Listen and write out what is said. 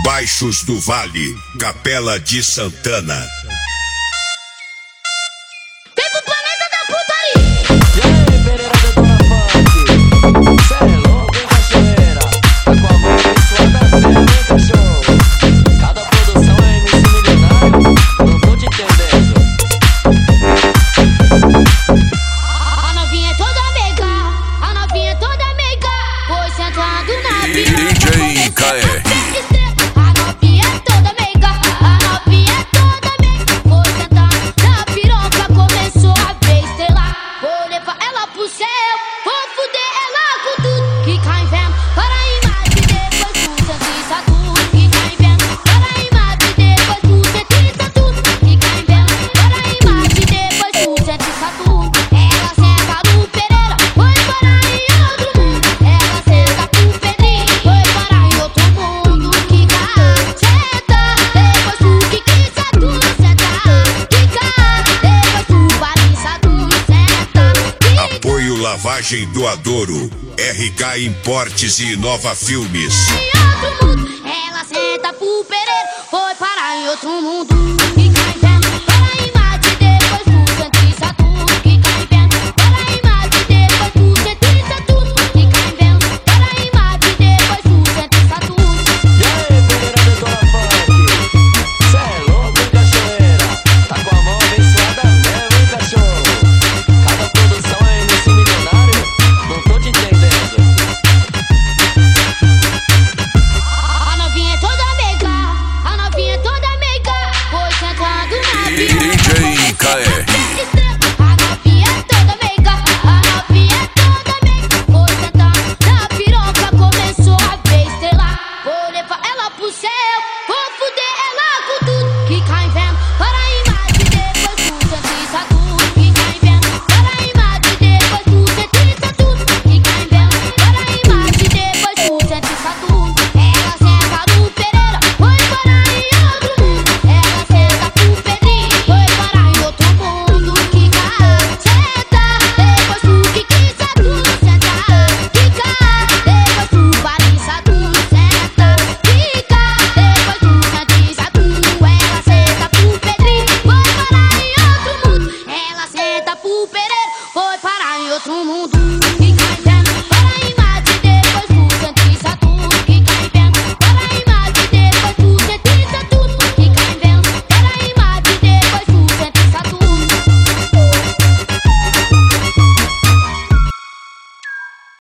Baixos do Vale, Capela de Santana. Vem pro planeta da putaria. E aí, Pereira Detona Funk, cê é louco, hein, cachoeira? Tá com a mão abençoada mesmo, hein, cachorro? Cada produção é MC milionário, não tô te entendendo. A novinha é toda meiga, a novinha é toda meiga. Foi sentando na piroca, DJ KR. A novinha é toda meiga, a novinha é toda meiga. Foi sentando na piroca, começou a ver estrelar. Vou levar ela pro céu, vou fuder ela com tudo. Fica em vento, para a imagem, depois tu sentista tudo. Fica em vento, para a imagem, depois tu sentista tudo. Fica em vento, para a imagem, depois tu sentista tudo. Ela senta no Pereira, foi parar em outro mundo. Ela senta pro Pedrinho, foi parar em outro mundo. Quica, senta, depois tu quica tudo, senta. Quica, depois tu balança tudo, senta. Apoio Lavagem do Adouro, RK Importes e Nova Filmes. Em outro mundo, ela senta pro Pereira, foi parar em outro mundo.